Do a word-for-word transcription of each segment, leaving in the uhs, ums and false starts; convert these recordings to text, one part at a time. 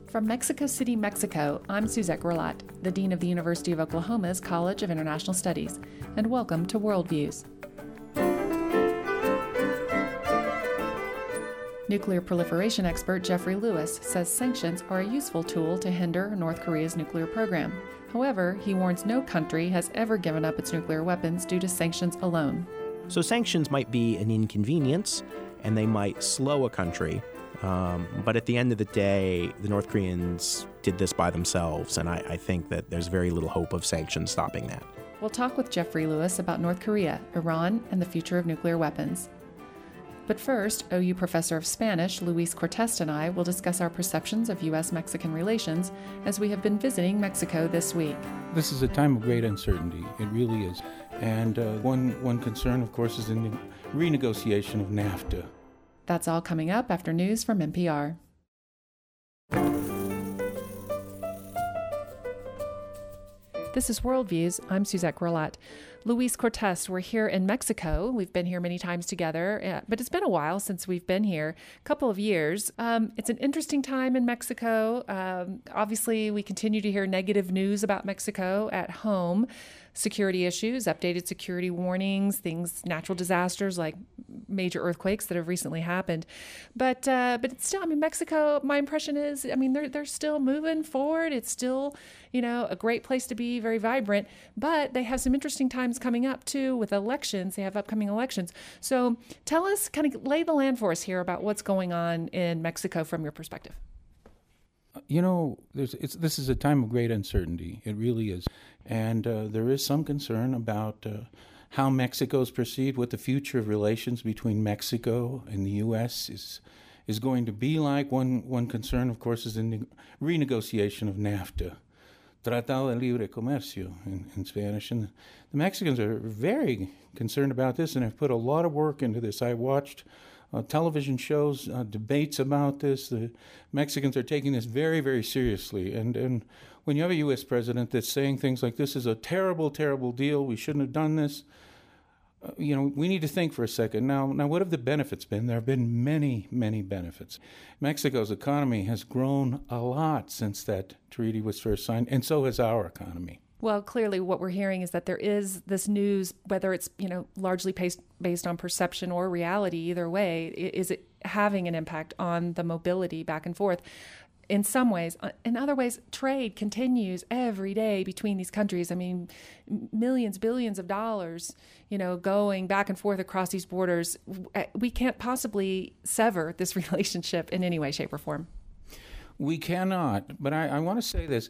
From Mexico City, Mexico, I'm Suzette Grelot, the Dean of the University of Oklahoma's College of International Studies, and welcome to Worldviews. Nuclear proliferation expert Jeffrey Lewis says sanctions are a useful tool to hinder North Korea's nuclear program. However, he warns no country has ever given up its nuclear weapons due to sanctions alone. So sanctions might be an inconvenience, and they might slow a country. Um, but at the end of the day, the North Koreans did this by themselves, and I, I think that there's very little hope of sanctions stopping that. We'll talk with Jeffrey Lewis about North Korea, Iran, and the future of nuclear weapons. But first, O U professor of Spanish, Luis Cortest, and I will discuss our perceptions of U S Mexican relations as we have been visiting Mexico this week. This is a time of great uncertainty. It really is. And uh, one, one concern, of course, is the ne- renegotiation of NAFTA. That's all coming up after news from N P R. This is Worldviews. I'm Suzette Grelot. Luis Cortest, we're here in Mexico. We've been here many times together, but it's been a while since we've been here, a couple of years. Um, it's an interesting time in Mexico. Um, obviously, we continue to hear negative news about Mexico at home. Security issues, updated security warnings, things, natural disasters like major earthquakes that have recently happened. But uh, but it's still, I mean, Mexico, my impression is, I mean, they're, they're still moving forward. It's still, you know, a great place to be, very vibrant. But they have some interesting times coming up, too, with elections. They have upcoming elections. So tell us, kind of lay the land for us here about what's going on in Mexico from your perspective. You know, there's, it's, this is a time of great uncertainty. It really is. And uh, there is some concern about uh, how Mexico is perceived, what the future of relations between Mexico and the U S is is going to be like. One one concern, of course, is the ne- renegotiation of NAFTA, Tratado de Libre Comercio in, in Spanish. And the Mexicans are very concerned about this and have put a lot of work into this. I watched Uh, television shows, uh, debates about this. The Mexicans are taking this very, very seriously. And, and when you have a U S president that's saying things like, this is a terrible, terrible deal, we shouldn't have done this, uh, you know, we need to think for a second. Now, now, what have the benefits been? There have been many, many benefits. Mexico's economy has grown a lot since that treaty was first signed, and so has our economy. Well, clearly what we're hearing is that there is this news, whether it's, you know, largely based, based on perception or reality, either way, is it having an impact on the mobility back and forth? In some ways. In other ways, trade continues every day between these countries. I mean, millions, billions of dollars, you know, going back and forth across these borders. We can't possibly sever this relationship in any way, shape, or form. We cannot, but I, I want to say this.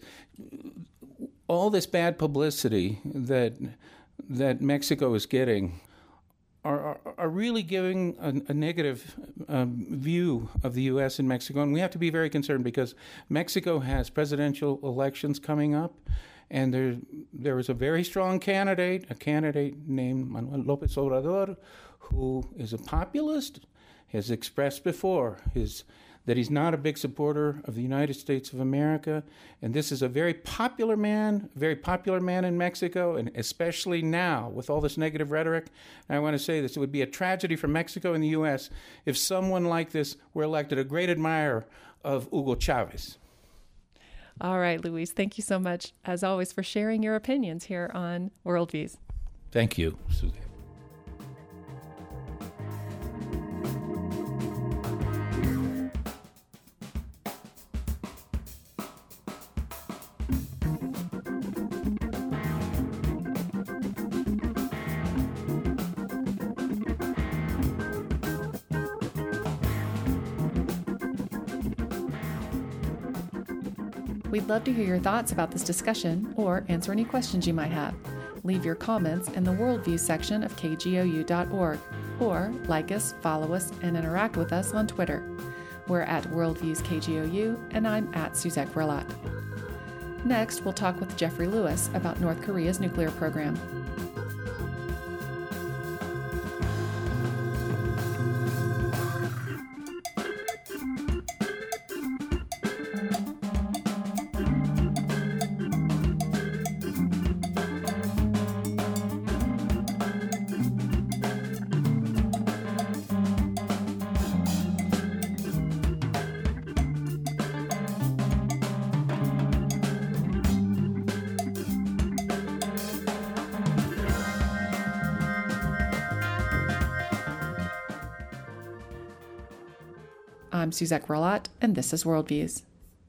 All this bad publicity that that Mexico is getting are, are, are really giving a, a negative um, view of the U S and Mexico. And we have to be very concerned because Mexico has presidential elections coming up. And there, there is a very strong candidate, a candidate named Manuel López Obrador, who is a populist, has expressed before his that he's not a big supporter of the United States of America. And this is a very popular man, very popular man in Mexico, and especially now with all this negative rhetoric. And I want to say this, it would be a tragedy for Mexico and the U S if someone like this were elected, a great admirer of Hugo Chavez. All right, Luis, thank you so much, as always, for sharing your opinions here on Worldviews. Thank you, Suzanne. We'd love to hear your thoughts about this discussion or answer any questions you might have. Leave your comments in the Worldview section of K G O U dot org, or like us, follow us, and interact with us on Twitter. We're at Worldviews K G O U, and I'm at Suzette Grelot. Next, we'll talk with Jeffrey Lewis about North Korea's nuclear program. I'm Suzette Grillat, and this is Worldviews.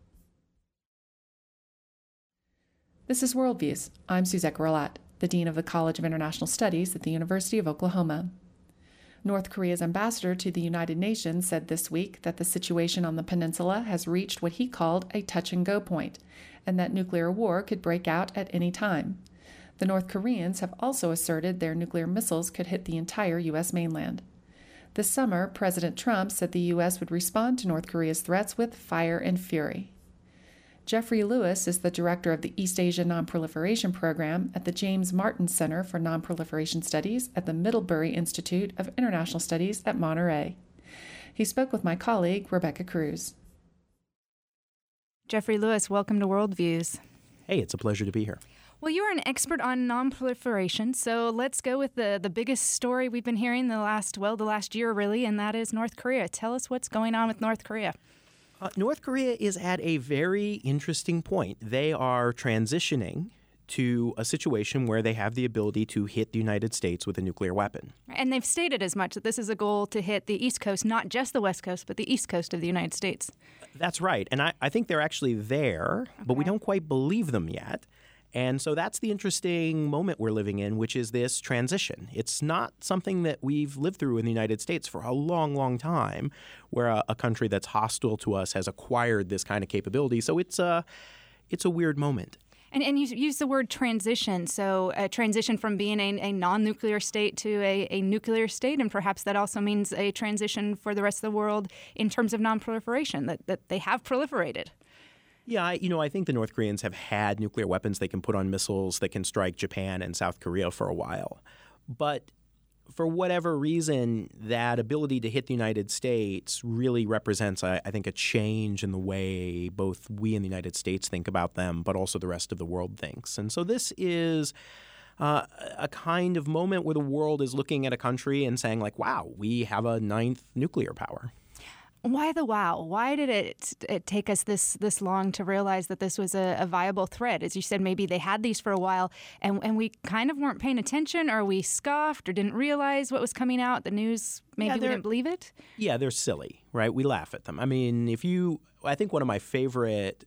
This is Worldviews. I'm Suzette Grillat, the Dean of the College of International Studies at the University of Oklahoma. North Korea's ambassador to the United Nations said this week that the situation on the peninsula has reached what he called a touch-and-go point, and that nuclear war could break out at any time. The North Koreans have also asserted their nuclear missiles could hit the entire U S mainland. This summer, President Trump said the U S would respond to North Korea's threats with fire and fury. Jeffrey Lewis is the director of the East Asia Nonproliferation Program at the James Martin Center for Nonproliferation Studies at the Middlebury Institute of International Studies at Monterey. He spoke with my colleague, Rebecca Cruz. Jeffrey Lewis, welcome to Worldviews. Hey, it's a pleasure to be here. Well, you are an expert on nonproliferation, so let's go with the, the biggest story we've been hearing the last, well, the last year really, and that is North Korea. Tell us what's going on with North Korea. Uh, North Korea is at a very interesting point. They are transitioning to a situation where they have the ability to hit the United States with a nuclear weapon. And they've stated as much that this is a goal to hit the East Coast, not just the West Coast, but the East Coast of the United States. That's right. And I, I think they're actually there, okay. but we don't quite believe them yet. And so that's the interesting moment we're living in, which is this transition. It's not something that we've lived through in the United States for a long, long time, where a, a country that's hostile to us has acquired this kind of capability. So it's a, it's a weird moment. And, and you use the word transition, so a transition from being a, a non-nuclear state to a, a nuclear state, and perhaps that also means a transition for the rest of the world in terms of non-proliferation, that, that they have proliferated. Yeah, I, you know, I think the North Koreans have had nuclear weapons they can put on missiles that can strike Japan and South Korea for a while. But for whatever reason, that ability to hit the United States really represents, I, I think, a change in the way both we in the United States think about them, but also the rest of the world thinks. And so this is uh, a kind of moment where the world is looking at a country and saying, like, wow, we have a ninth nuclear power. Why the wow? Why did it, it take us this this long to realize that this was a, a viable threat? As you said, maybe they had these for a while, and, and we kind of weren't paying attention, or we scoffed or didn't realize what was coming out. The news, maybe yeah, we didn't believe it? Yeah, they're silly, right? We laugh at them. I mean, if you – I think one of my favorite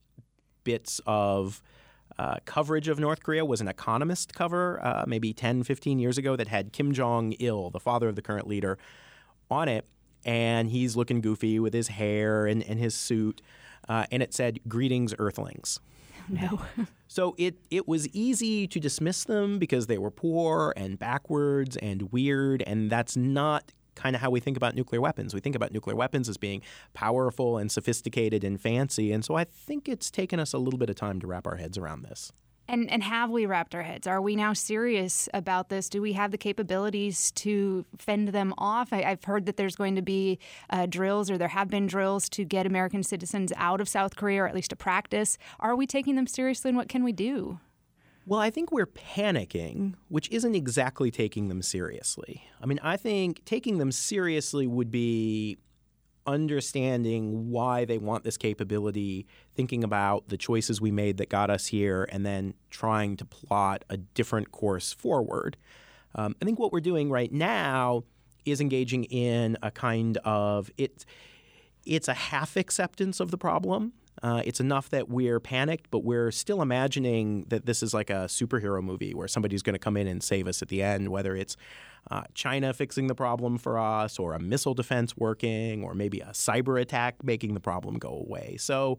bits of uh, coverage of North Korea was an Economist cover uh, maybe ten, fifteen years ago that had Kim Jong-il, the father of the current leader, on it. And he's looking goofy with his hair and, and his suit. Uh, and it said, "Greetings, Earthlings." No. So it, it was easy to dismiss them because they were poor and backwards and weird. And that's not kind of how we think about nuclear weapons. We think about nuclear weapons as being powerful and sophisticated and fancy. And so I think it's taken us a little bit of time to wrap our heads around this. And and have we wrapped our heads? Are we now serious about this? Do we have the capabilities to fend them off? I, I've heard that there's going to be uh, drills, or there have been drills to get American citizens out of South Korea, or at least to practice. Are we taking them seriously, and what can we do? Well, I think we're panicking, which isn't exactly taking them seriously. I mean, I think taking them seriously would be understanding why they want this capability, thinking about the choices we made that got us here, and then trying to plot a different course forward. Um, I think what we're doing right now is engaging in a kind of it's it's a half acceptance of the problem. Uh, it's enough that we're panicked, but we're still imagining that this is like a superhero movie where somebody's going to come in and save us at the end, whether it's uh, China fixing the problem for us, or a missile defense working, or maybe a cyber attack making the problem go away. So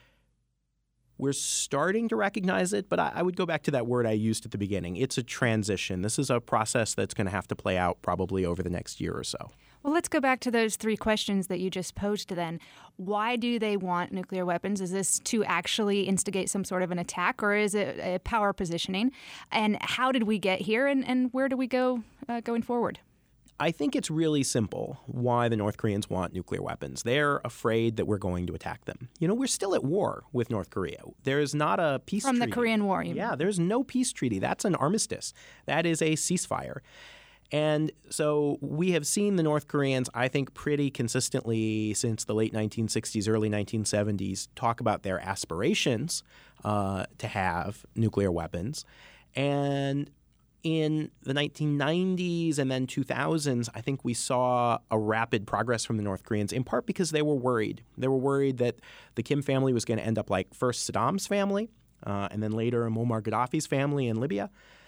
we're starting to recognize it, but I, I would go back to that word I used at the beginning. It's a transition. This is a process that's going to have to play out probably over the next year or so. Well, let's go back to those three questions that you just posed then. Why do they want nuclear weapons? Is this to actually instigate some sort of an attack, or is it a power positioning? And how did we get here, and, and where do we go uh, going forward? I think it's really simple why the North Koreans want nuclear weapons. They're afraid that we're going to attack them. You know, we're still at war with North Korea. There's not a peace From treaty. From the Korean War, you mean? Yeah, there's no peace treaty. That's an armistice. That is a ceasefire. And so we have seen the North Koreans, I think, pretty consistently since the late nineteen sixties, early nineteen seventies, talk about their aspirations uh, to have nuclear weapons. And in the nineteen nineties and then two thousands, I think we saw a rapid progress from the North Koreans, in part because they were worried. They were worried that the Kim family was going to end up like first Saddam's family uh, and then later Muammar Gaddafi's family in Libya.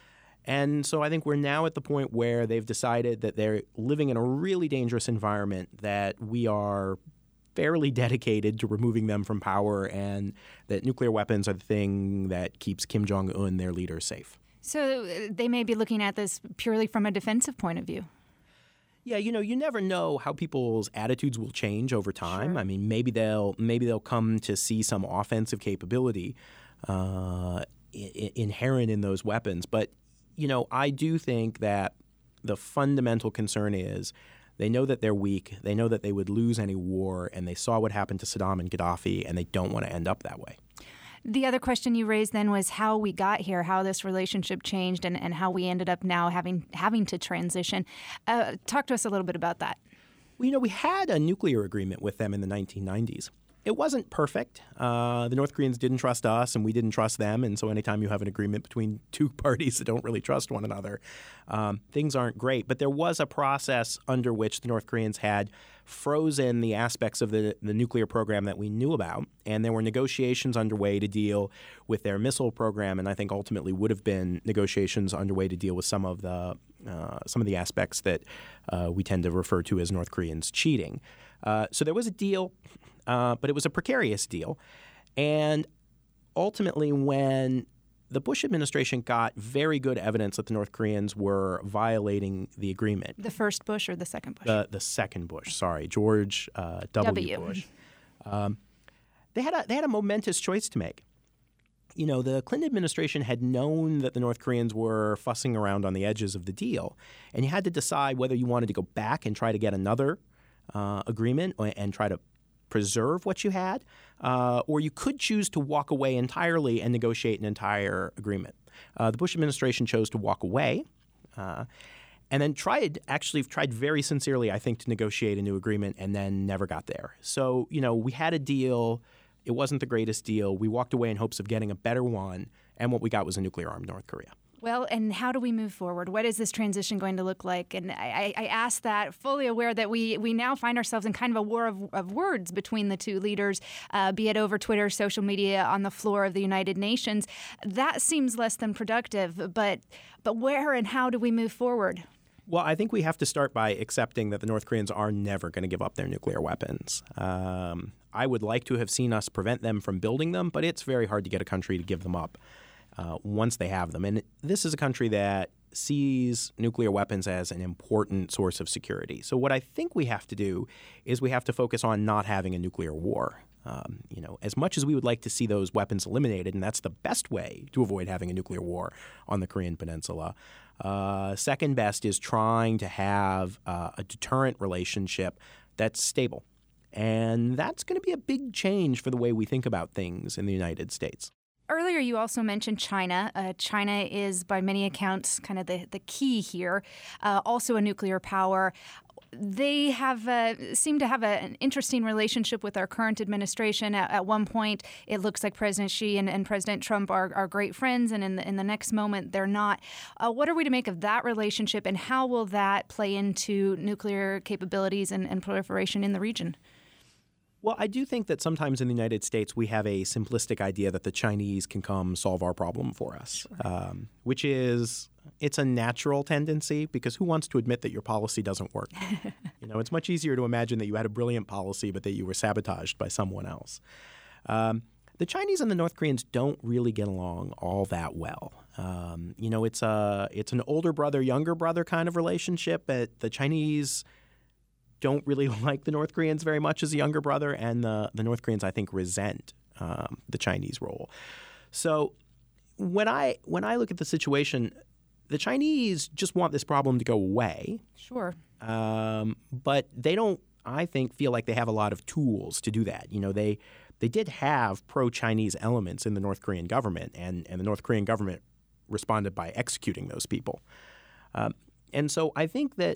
And so I think we're now at the point where they've decided that they're living in a really dangerous environment, that we are fairly dedicated to removing them from power, and that nuclear weapons are the thing that keeps Kim Jong-un, their leader, safe. So they may be looking at this purely from a defensive point of view. Yeah, you know, you never know how people's attitudes will change over time. Sure. I mean, maybe they'll maybe they'll come to see some offensive capability uh, I- inherent in those weapons. But, you know, I do think that the fundamental concern is they know that they're weak. They know that they would lose any war, and they saw what happened to Saddam and Gaddafi, and they don't want to end up that way. The other question you raised then was how we got here, how this relationship changed, and, and how we ended up now having having to transition. Uh, talk to us a little bit about that. Well, you know, we had a nuclear agreement with them in the nineteen nineties. It wasn't perfect. Uh, the North Koreans didn't trust us, and we didn't trust them. And so anytime you have an agreement between two parties that don't really trust one another, um, things aren't great. But there was a process under which the North Koreans had frozen the aspects of the, the nuclear program that we knew about. And there were negotiations underway to deal with their missile program, and I think ultimately would have been negotiations underway to deal with some of the uh, some of the aspects that uh, we tend to refer to as North Koreans cheating. Uh, so there was a deal. Uh, but it was a precarious deal. And ultimately, when the Bush administration got very good evidence that the North Koreans were violating the agreement. The first Bush or the second Bush? The, the second Bush, sorry, George uh, W. W. Bush. Um, they had a, they had a momentous choice to make. You know, the Clinton administration had known that the North Koreans were fussing around on the edges of the deal, and you had to decide whether you wanted to go back and try to get another uh, agreement and try to preserve what you had, uh, or you could choose to walk away entirely and negotiate an entire agreement. Uh, the Bush administration chose to walk away uh, and then tried, actually tried very sincerely, I think, to negotiate a new agreement and then never got there. So, you know, we had a deal. It wasn't the greatest deal. We walked away in hopes of getting a better one, and what we got was a nuclear-armed North Korea. Well, and how do we move forward? What is this transition going to look like? And I, I ask that fully aware that we we now find ourselves in kind of a war of, of words between the two leaders, uh, be it over Twitter, social media, on the floor of the United Nations. That seems less than productive, but but where and how do we move forward? Well, I think we have to start by accepting that the North Koreans are never going to give up their nuclear weapons. Um, I would like to have seen us prevent them from building them, but it's very hard to get a country to give them up Uh, once they have them. And this is a country that sees nuclear weapons as an important source of security. So what I think we have to do is we have to focus on not having a nuclear war. Um, you know, as much as we would like to see those weapons eliminated, and that's the best way to avoid having a nuclear war on the Korean Peninsula, uh, second best is trying to have uh, a deterrent relationship that's stable. And that's going to be a big change for the way we think about things in the United States. Earlier, you also mentioned China. Uh, China is, by many accounts, kind of the, the key here, uh, also a nuclear power. They have uh, seem to have a, an interesting relationship with our current administration. At, at one point, it looks like President Xi and, and President Trump are, are great friends, and in the, in the next moment, they're not. Uh, what are we to make of that relationship, and how will that play into nuclear capabilities and, and proliferation in the region? Well, I do think that sometimes in the United States we have a simplistic idea that the Chinese can come solve our problem for us, sure. um, which is it's a natural tendency because who wants to admit that your policy doesn't work? You know, it's much easier to imagine that you had a brilliant policy but that you were sabotaged by someone else. Um, the Chinese and the North Koreans don't really get along all that well. Um, you know, it's a it's an older brother, younger brother kind of relationship, but the Chinese don't really like the North Koreans very much as a younger brother, and the, the North Koreans, I think, resent um, the Chinese role. So when I when I look at the situation, the Chinese just want this problem to go away. Sure. Um, but they don't, I think, feel like they have a lot of tools to do that. You know, they they did have pro-Chinese elements in the North Korean government, and, and the North Korean government responded by executing those people. Um, and so I think that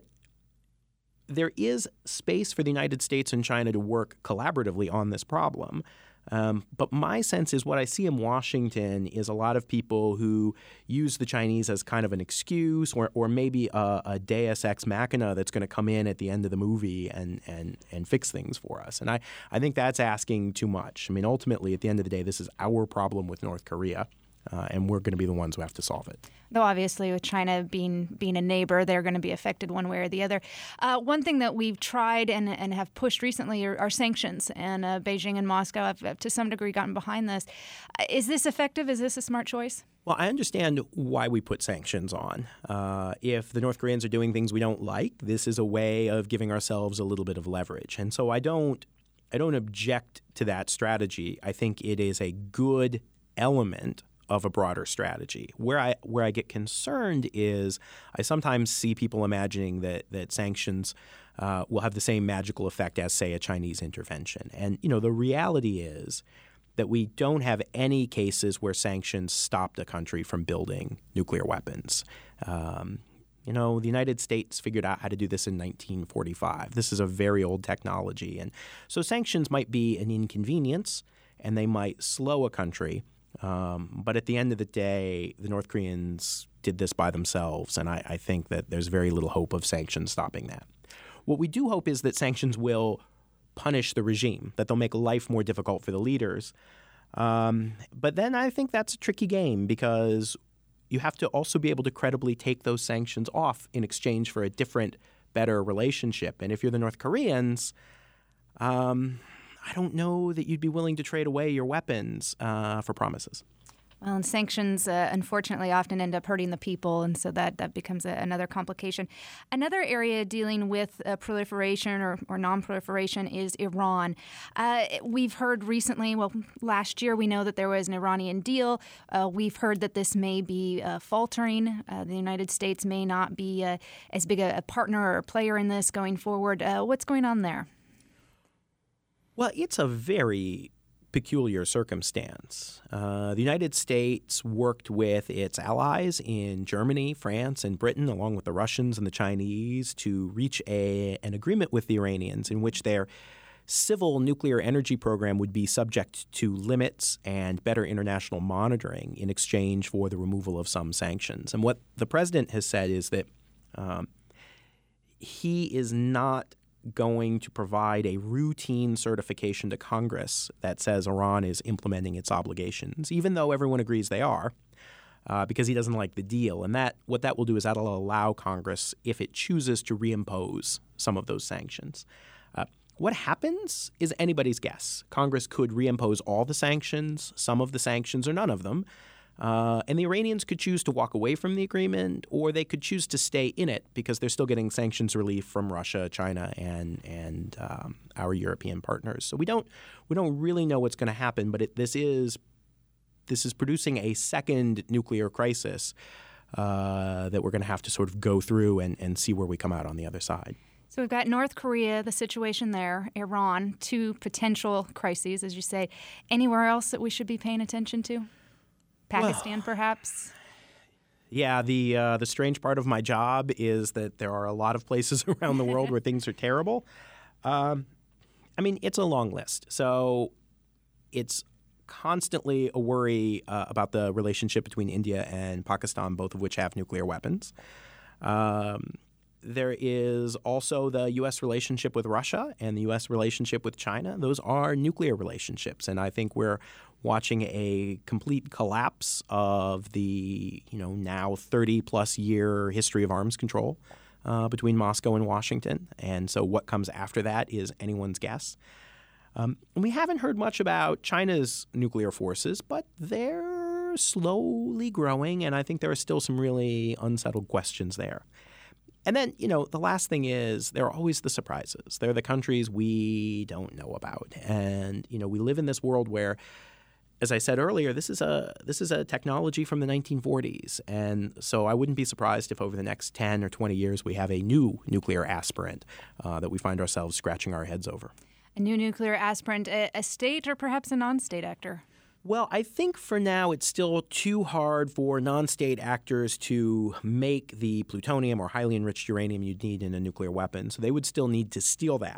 there is space for the United States and China to work collaboratively on this problem. Um, but my sense is what I see in Washington is a lot of people who use the Chinese as kind of an excuse or, or maybe a, a deus ex machina that's going to come in at the end of the movie and, and, and fix things for us. And I, I think that's asking too much. I mean, ultimately, at the end of the day, this is our problem with North Korea. Uh, and we're going to be the ones who have to solve it. Though obviously with China being being a neighbor, they're going to be affected one way or the other. Uh, one thing that we've tried and, and have pushed recently are, are sanctions, and uh, Beijing and Moscow have, have to some degree gotten behind this. Uh, is this effective? Is this a smart choice? Well, I understand why we put sanctions on. Uh, if the North Koreans are doing things we don't like, this is a way of giving ourselves a little bit of leverage. And so I don't, I don't object to that strategy. I think it is a good element of a broader strategy. Where I where I get concerned is I sometimes see people imagining that that sanctions uh, will have the same magical effect as, say, a Chinese intervention. And you know, the reality is that we don't have any cases where sanctions stopped a country from building nuclear weapons. Um, you know, the United States figured out how to do this in nineteen forty-five. This is a very old technology, and so sanctions might be an inconvenience, and they might slow a country. Um, but at the end of the day, the North Koreans did this by themselves, and I, I think that there's very little hope of sanctions stopping that. What we do hope is that sanctions will punish the regime, that they'll make life more difficult for the leaders. Um, but then I think that's a tricky game because you have to also be able to credibly take those sanctions off in exchange for a different, better relationship. And if you're the North Koreans, um, I don't know that you'd be willing to trade away your weapons uh, for promises. Well, and sanctions, uh, unfortunately, often end up hurting the people, and so that, that becomes a, another complication. Another area dealing with uh, proliferation or, or non-proliferation is Iran. Uh, we've heard recently, well, last year, we know that there was an Iranian deal. Uh, we've heard that this may be uh, faltering. Uh, the United States may not be uh, as big a, a partner or a player in this going forward. Uh, what's going on there? Well, it's a very peculiar circumstance. Uh, the United States worked with its allies in Germany, France, and Britain, along with the Russians and the Chinese, to reach a, an agreement with the Iranians in which their civil nuclear energy program would be subject to limits and better international monitoring in exchange for the removal of some sanctions. And what the president has said is that um, he is not going to provide a routine certification to Congress that says Iran is implementing its obligations, even though everyone agrees they are, uh, because he doesn't like the deal. And that what that will do is that'll allow Congress, if it chooses, to reimpose some of those sanctions. Uh, what happens is anybody's guess. Congress could reimpose all the sanctions, some of the sanctions, or none of them. Uh, and the Iranians could choose to walk away from the agreement, or they could choose to stay in it because they're still getting sanctions relief from Russia, China, and and um, our European partners. So we don't we don't really know what's going to happen, but it, this is this is producing a second nuclear crisis uh, that we're going to have to sort of go through and, and see where we come out on the other side. So we've got North Korea, the situation there, Iran, two potential crises, as you say. Anywhere else that we should be paying attention to? Pakistan, well, perhaps? Yeah, the uh, the strange part of my job is that there are a lot of places around the world where things are terrible. Um, I mean, it's a long list. So it's constantly a worry uh, about the relationship between India and Pakistan, both of which have nuclear weapons. Um, there is also the U S relationship with Russia and the U S relationship with China. Those are nuclear relationships, and I think we're watching a complete collapse of the, you know, now thirty-plus year history of arms control uh, between Moscow and Washington. And so what comes after that is anyone's guess. Um, and we haven't heard much about China's nuclear forces, but they're slowly growing, and I think there are still some really unsettled questions there. And then, you know, the last thing is there are always the surprises. There are the countries we don't know about. And, you know, we live in this world where, as I said earlier, this is a this is a technology from the nineteen forties. And so I wouldn't be surprised if over the next ten or twenty years we have a new nuclear aspirant uh, that we find ourselves scratching our heads over. A new nuclear aspirant, a, a state or perhaps a non-state actor? Well, I think for now it's still too hard for non-state actors to make the plutonium or highly enriched uranium you'd need in a nuclear weapon. So they would still need to steal that.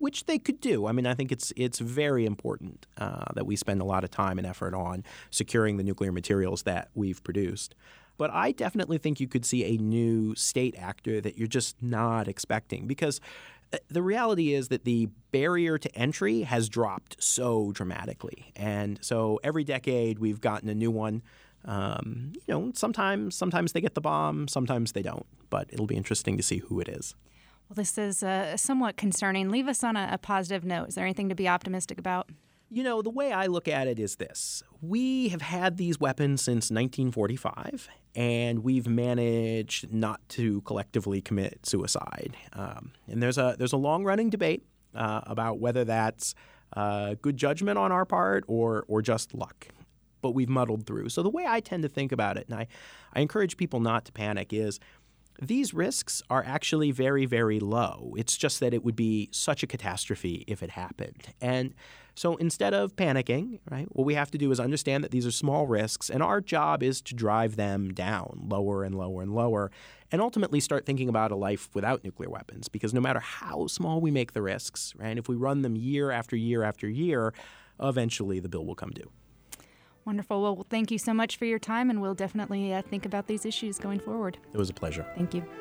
which they could do. I mean, I think it's it's very important uh, that we spend a lot of time and effort on securing the nuclear materials that we've produced. But I definitely think you could see a new state actor that you're just not expecting, because the reality is that the barrier to entry has dropped so dramatically. And so every decade we've gotten a new one. Um, you know, sometimes sometimes they get the bomb, sometimes they don't. But it'll be interesting to see who it is. Well, this is uh, somewhat concerning. Leave us on a, a positive note. Is there anything to be optimistic about? You know, the way I look at it is this. We have had these weapons since nineteen forty-five, and we've managed not to collectively commit suicide. Um, and there's a there's a long-running debate uh, about whether that's uh, good judgment on our part or or just luck. But we've muddled through. So the way I tend to think about it, and I, I encourage people not to panic, is these risks are actually very, very low. It's just that it would be such a catastrophe if it happened. And so instead of panicking, right, what we have to do is understand that these are small risks, and our job is to drive them down lower and lower and lower, and ultimately start thinking about a life without nuclear weapons. Because no matter how small we make the risks, right, if we run them year after year after year, eventually the bill will come due. Wonderful. Well, thank you so much for your time, and we'll definitely uh, think about these issues going forward. It was a pleasure. Thank you.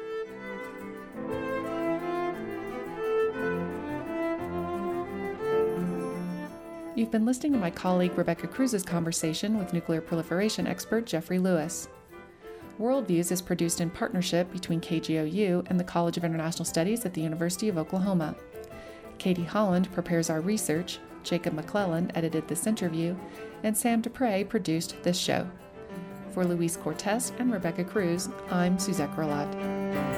You've been listening to my colleague Rebecca Cruz's conversation with nuclear proliferation expert Jeffrey Lewis. Worldviews is produced in partnership between K G O U and the College of International Studies at the University of Oklahoma. Katie Holland prepares our research, Jacob McClellan edited this interview, and Sam Dupre produced this show. For Luis Cortez and Rebecca Cruz, I'm Suzette Grolat.